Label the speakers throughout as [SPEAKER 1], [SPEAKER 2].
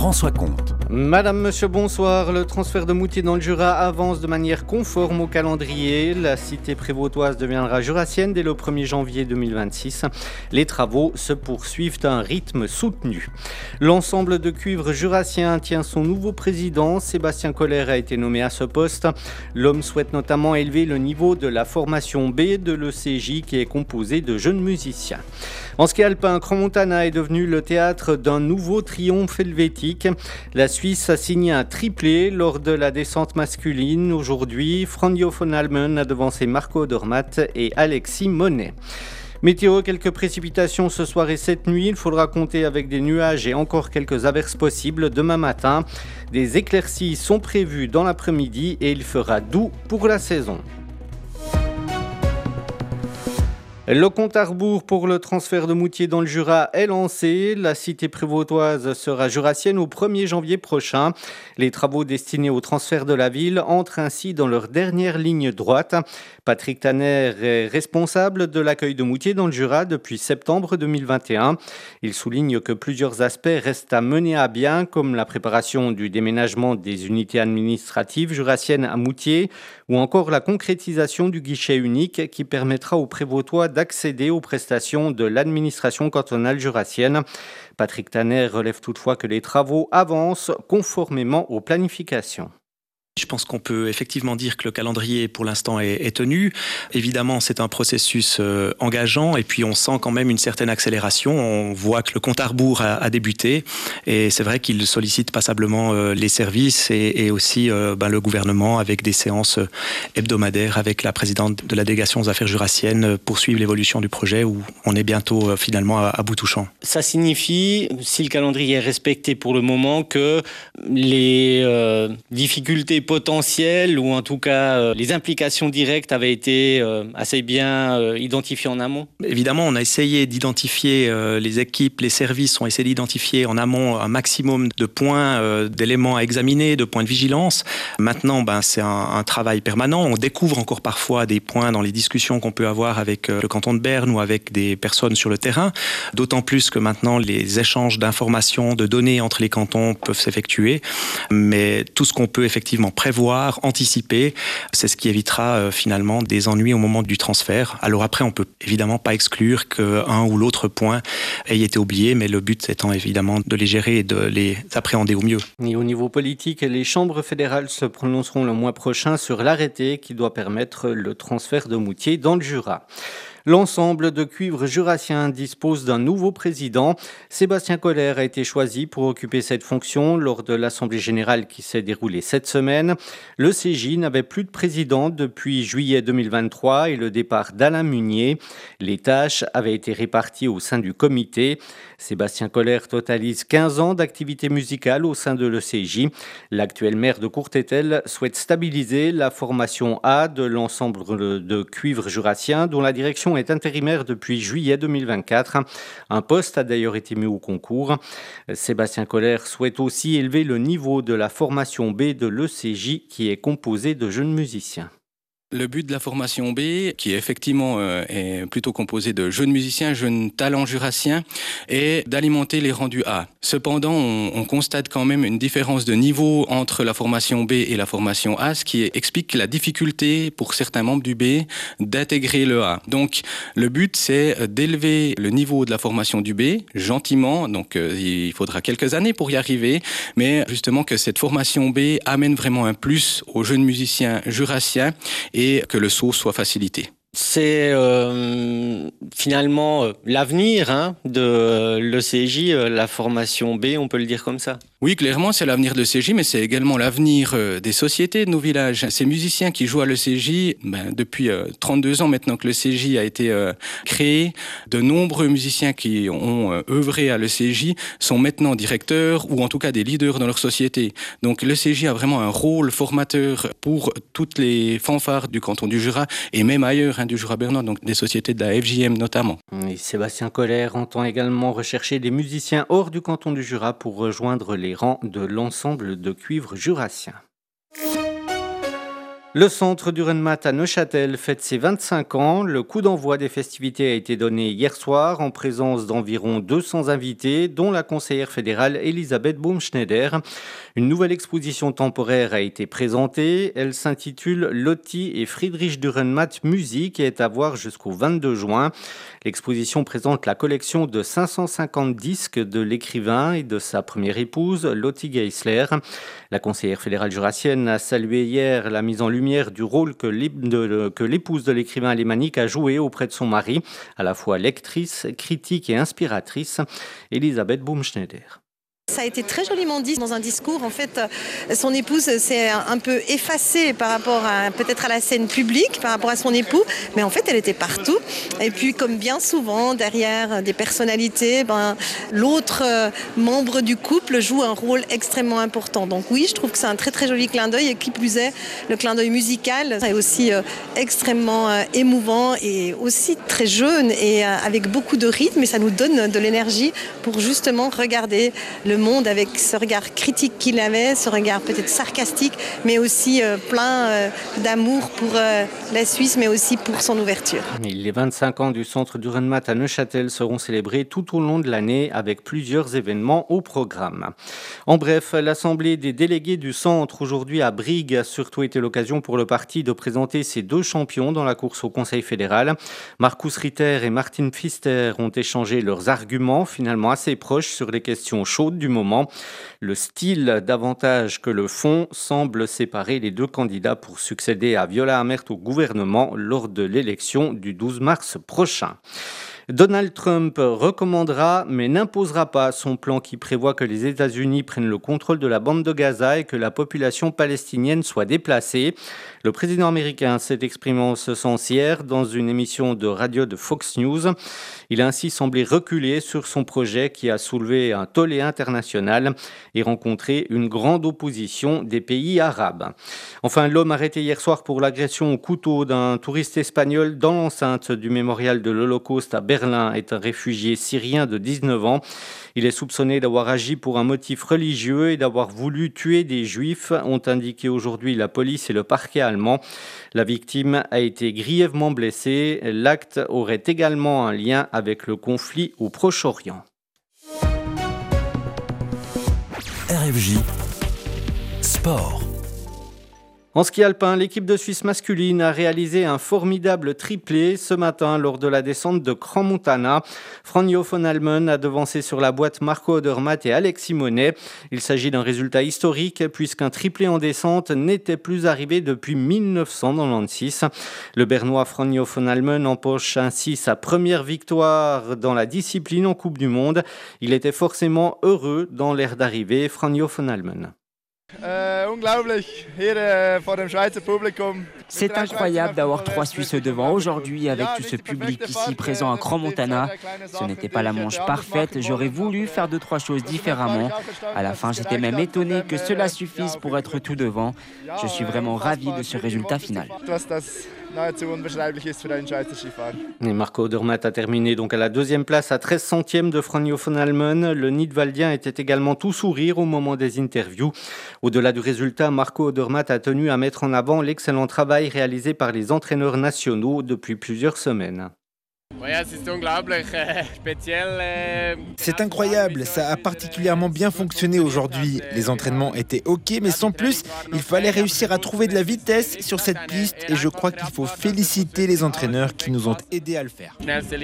[SPEAKER 1] François Comte.
[SPEAKER 2] Madame, monsieur, bonsoir. Le transfert de Moutier dans le Jura avance de manière conforme au calendrier. La cité prévôtoise deviendra jurassienne dès le 1er janvier 2026. Les travaux se poursuivent à un rythme soutenu. L'ensemble de cuivre jurassien tient son nouveau président. Sébastien Koller a été nommé à ce poste. L'homme souhaite notamment élever le niveau de la formation B de l'ECJ qui est composée de jeunes musiciens. En ski alpin, Crans-Montana est devenu le théâtre d'un nouveau triomphe helvétique. La Suisse a signé un triplé lors de la descente masculine. Aujourd'hui, Franjo von Halmen a devancé Marco Odermatt et Alexis Monet. Météo, quelques précipitations ce soir et cette nuit. Il faudra compter avec des nuages et encore quelques averses possibles demain matin. Des éclaircies sont prévues dans l'après-midi et il fera doux pour la saison. Le compte à rebours pour le transfert de Moutier dans le Jura est lancé. La cité prévôtoise sera jurassienne au 1er janvier prochain. Les travaux destinés au transfert de la ville entrent ainsi dans leur dernière ligne droite. Patrick Tanner est responsable de l'accueil de Moutier dans le Jura depuis septembre 2021. Il souligne que plusieurs aspects restent à mener à bien, comme la préparation du déménagement des unités administratives jurassiennes à Moutier ou encore la concrétisation du guichet unique qui permettra aux prévôtois d'accéder aux prestations de l'administration cantonale jurassienne. Patrick Tanner relève toutefois que les travaux avancent conformément aux planifications.
[SPEAKER 3] Je pense qu'on peut effectivement dire que le calendrier pour l'instant est tenu. Évidemment, c'est un processus engageant et puis on sent quand même une certaine accélération. On voit que le compte à rebours a débuté et c'est vrai qu'il sollicite passablement les services et aussi le gouvernement avec des séances hebdomadaires avec la présidente de la délégation aux affaires jurassiennes pour suivre l'évolution du projet où on est bientôt finalement à bout touchant.
[SPEAKER 4] Ça signifie, si le calendrier est respecté pour le moment, que les difficultés potentielles ou en tout cas les implications directes avaient été assez bien identifiées en amont?
[SPEAKER 3] Évidemment, on a essayé d'identifier les équipes, les services ont essayé d'identifier en amont un maximum de points, d'éléments à examiner, de points de vigilance. Maintenant, c'est un travail permanent. On découvre encore parfois des points dans les discussions qu'on peut avoir avec le canton de Berne ou avec des personnes sur le terrain. D'autant plus que maintenant, les échanges d'informations, de données entre les cantons peuvent s'effectuer. Mais tout ce qu'on peut effectivement prévoir, anticiper, c'est ce qui évitera finalement des ennuis au moment du transfert. Alors après, on peut évidemment pas exclure qu'un ou l'autre point ait été oublié, mais le but étant évidemment de les gérer et de les appréhender au mieux.
[SPEAKER 2] Et au niveau politique, les chambres fédérales se prononceront le mois prochain sur l'arrêté qui doit permettre le transfert de Moutier dans le Jura. L'ensemble de cuivre jurassien dispose d'un nouveau président. Sébastien Koller a été choisi pour occuper cette fonction lors de l'Assemblée générale qui s'est déroulée cette semaine. Le CJ n'avait plus de président depuis juillet 2023 et le départ d'Alain Munier. Les tâches avaient été réparties au sein du comité. Sébastien Koller totalise 15 ans d'activité musicale au sein de l'ECJ. L'actuel maire de Courtételle souhaite stabiliser la formation A de l'ensemble de cuivre jurassien dont la direction est intérimaire depuis juillet 2024. Un poste a d'ailleurs été mis au concours. Sébastien Koller souhaite aussi élever le niveau de la formation B de l'ECJ qui est composée de jeunes musiciens.
[SPEAKER 5] Le but de la formation B, qui effectivement est plutôt composée de jeunes musiciens, jeunes talents jurassiens, est d'alimenter les rendus A. Cependant, on constate quand même une différence de niveau entre la formation B et la formation A, ce qui explique la difficulté pour certains membres du B d'intégrer le A. Donc, le but, c'est d'élever le niveau de la formation du B, gentiment. Donc, il faudra quelques années pour y arriver, mais justement que cette formation B amène vraiment un plus aux jeunes musiciens jurassiens et que le saut soit facilité.
[SPEAKER 4] C'est finalement l'avenir de l'ECJ, la formation B, on peut le dire comme ça.
[SPEAKER 5] Oui, clairement, c'est l'avenir de l'ECJ, mais c'est également l'avenir des sociétés de nos villages. Ces musiciens qui jouent à l'ECJ, depuis 32 ans maintenant que l'ECJ a été créé, de nombreux musiciens qui ont œuvré à l'ECJ sont maintenant directeurs ou en tout cas des leaders dans leur société. Donc l'ECJ a vraiment un rôle formateur pour toutes les fanfares du canton du Jura et même ailleurs, du Jura bernois, donc des sociétés de la FJM notamment.
[SPEAKER 2] Et Sébastien Koller entend également rechercher des musiciens hors du canton du Jura pour rejoindre les rangs de l'ensemble de cuivre jurassien. Le centre du Rundmatt à Neuchâtel fête ses 25 ans. Le coup d'envoi des festivités a été donné hier soir en présence d'environ 200 invités, dont la conseillère fédérale Elisabeth Baumschneider. Une nouvelle exposition temporaire a été présentée. Elle s'intitule Lotti et Friedrich Dürrenmatt Musique et est à voir jusqu'au 22 juin. L'exposition présente la collection de 550 disques de l'écrivain et de sa première épouse, Lotti Geisler. La conseillère fédérale jurassienne a salué hier la mise en lumière du rôle que l'épouse de l'écrivain alémanique a joué auprès de son mari, à la fois lectrice, critique et inspiratrice, Elisabeth Baumschneider.
[SPEAKER 1] Ça a été très joliment dit dans un discours. En fait, son épouse s'est un peu effacée par rapport peut-être à la scène publique, par rapport à son époux, mais en fait, elle était partout. Et puis, comme bien souvent, derrière des personnalités, l'autre membre du couple joue un rôle extrêmement important. Donc oui, je trouve que c'est un très très joli clin d'œil et qui plus est, le clin d'œil musical est aussi extrêmement émouvant et aussi très jeune et avec beaucoup de rythme et ça nous donne de l'énergie pour justement regarder le monde avec ce regard critique qu'il avait, ce regard peut-être sarcastique, mais aussi plein d'amour pour la Suisse, mais aussi pour son ouverture.
[SPEAKER 2] Les 25 ans du centre du Rundmatt à Neuchâtel seront célébrés tout au long de l'année avec plusieurs événements au programme. En bref, l'Assemblée des délégués du centre aujourd'hui à Brigue a surtout été l'occasion pour le parti de présenter ses deux champions dans la course au Conseil fédéral. Markus Ritter et Martin Pfister ont échangé leurs arguments finalement assez proches sur les questions chaudes du moment. Le style davantage que le fond semble séparer les deux candidats pour succéder à Viola Amherd au gouvernement lors de l'élection du 12 mars prochain. Donald Trump recommandera mais n'imposera pas son plan qui prévoit que les États-Unis prennent le contrôle de la bande de Gaza et que la population palestinienne soit déplacée. Le président américain s'est exprimé en ce sens hier dans une émission de radio de Fox News. Il a ainsi semblé reculer sur son projet qui a soulevé un tollé international et rencontré une grande opposition des pays arabes. Enfin, l'homme arrêté hier soir pour l'agression au couteau d'un touriste espagnol dans l'enceinte du mémorial de l'Holocauste à Berlin est un réfugié syrien de 19 ans. Il est soupçonné d'avoir agi pour un motif religieux et d'avoir voulu tuer des juifs, ont indiqué aujourd'hui la police et le parquet allemand. La victime a été grièvement blessée. L'acte aurait également un lien avec le conflit au Proche-Orient.
[SPEAKER 6] RFJ Sport.
[SPEAKER 2] En ski alpin, l'équipe de Suisse masculine a réalisé un formidable triplé ce matin lors de la descente de Crans-Montana. Franjo von Halmen a devancé sur la boîte Marco Odermatt et Alex Simonet. Il s'agit d'un résultat historique puisqu'un triplé en descente n'était plus arrivé depuis 1996. Le Bernois Franjo von Halmen empoche ainsi sa première victoire dans la discipline en Coupe du Monde. Il était forcément heureux dans l'aire d'arrivée. Franjo von Halmen.
[SPEAKER 7] C'est incroyable d'avoir 3 Suisses devant aujourd'hui avec tout ce public ici présent à Crans-Montana. Ce n'était pas la manche parfaite, j'aurais voulu faire 2-3 choses différemment. À la fin, j'étais même étonné que cela suffise pour être tout devant. Je suis vraiment ravi de ce résultat final.
[SPEAKER 2] Et Marco Odermatt a terminé donc à la deuxième place à 13 centièmes de Franjo von Halmen. Le Nidwaldien était également tout sourire au moment des interviews. Au-delà du résultat, Marco Odermatt a tenu à mettre en avant l'excellent travail réalisé par les entraîneurs nationaux depuis plusieurs semaines.
[SPEAKER 8] C'est incroyable, ça a particulièrement bien fonctionné aujourd'hui. Les entraînements étaient ok, mais sans plus, il fallait réussir à trouver de la vitesse sur cette piste et je crois qu'il faut féliciter les entraîneurs qui nous ont aidés à le faire.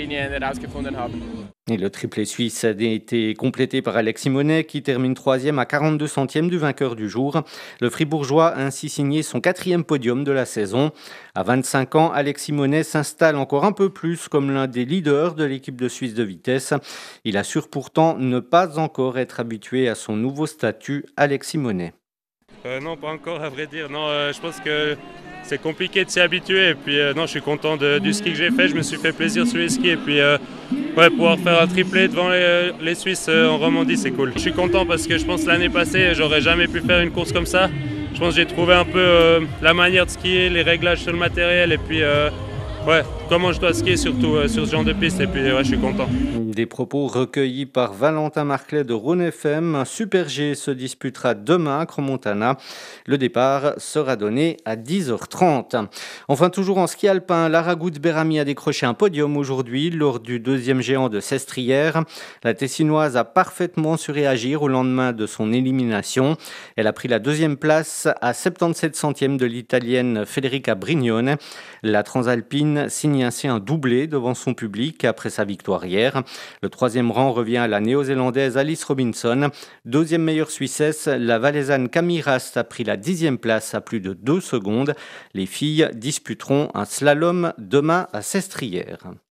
[SPEAKER 2] Et le triplé suisse a été complété par Alex Simonet qui termine 3e à 42 centièmes du vainqueur du jour. Le Fribourgeois a ainsi signé son 4e podium de la saison. À 25 ans, Alex Simonet s'installe encore un peu plus comme l'un des leaders de l'équipe de Suisse de vitesse. Il assure pourtant ne pas encore être habitué à son nouveau statut. Alex Simonet.
[SPEAKER 9] Non, pas encore à vrai dire. Non, je pense que c'est compliqué de s'y habituer. Et puis non, je suis content du ski que j'ai fait. Je me suis fait plaisir sur les skis. Et puis pouvoir faire un triplé devant les Suisses en Romandie, c'est cool. Je suis content parce que je pense que l'année passée, j'aurais jamais pu faire une course comme ça. Je pense que j'ai trouvé un peu la manière de skier, les réglages sur le matériel. Et puis comment je dois skier, surtout sur ce genre de piste. Et puis je suis content.
[SPEAKER 2] Des propos recueillis par Valentin Marclet de Rhône FM. Un Super G se disputera demain à Crans-Montana. Le départ sera donné à 10h30. Enfin, toujours en ski alpin, Lara Gouds-Beramy a décroché un podium aujourd'hui lors du deuxième géant de Sestrières. La Tessinoise a parfaitement su réagir au lendemain de son élimination. Elle a pris la deuxième place à 77 centièmes de l'Italienne Federica Brignone. La Transalpine signe ainsi un doublé devant son public après sa victoire hier. Le troisième rang revient à la Néo-Zélandaise Alice Robinson. Deuxième meilleure Suissesse, la Valaisanne Camille Rast a pris la 10e place à plus de 2 secondes. Les filles disputeront un slalom demain à Sestrières.